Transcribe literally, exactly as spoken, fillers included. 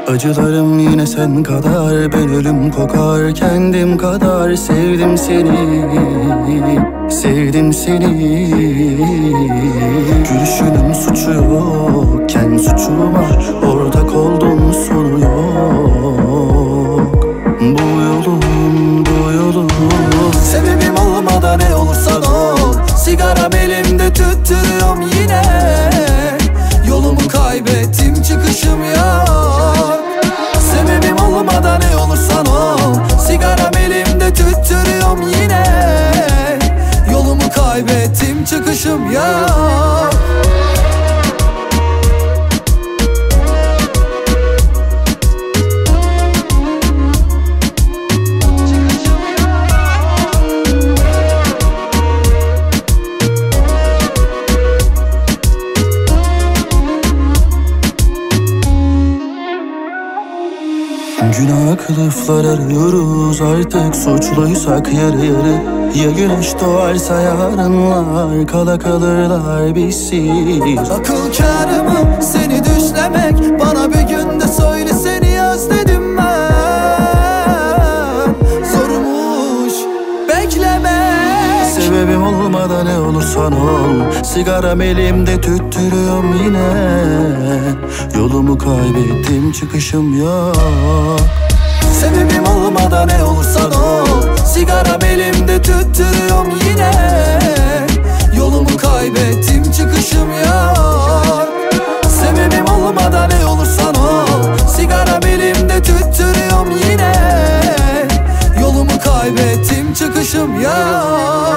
Acılarım yine sen kadar, ben ölüm kokar kendim kadar. Sevdim seni, sevdim seni. Gülüşünün suçu yokken suçum var, ortak oldum sonu yok. Bu yolun, bu yolun sebebim olmadan ne olursan ol. Sigaram elimde tüttürüyorum yine. Yolumu kaybettim, çıkışım yok. Sebebim olmadan ne olursan ol. Sigaram elimde tüttürüyorum yine. Yolumu kaybettim, çıkışım yok. Günah kılıflar arıyoruz, artık suçluysak yarı yarı. Ya güneş doğarsa yarınlar, kala kalırlar bizsiz. Akıl kârı mı seni düşlemek? Bana bir günde söyle, seni özledim ben. Zormuş beklemek. Sebebim olmadan ne olursan ol. Sigaram elimde tüttürüyorum yine. Yolumu kaybettim, çıkışım yok. Sebebim olmadan ne olursan ol. Sigaram elimde tüttürüyorum yine. Yolumu kaybettim, çıkışım yok. Sebebim olmadan ne olursan ol. Sigaram elimde tüttürüyorum yine. Yolumu kaybettim, çıkışım yok.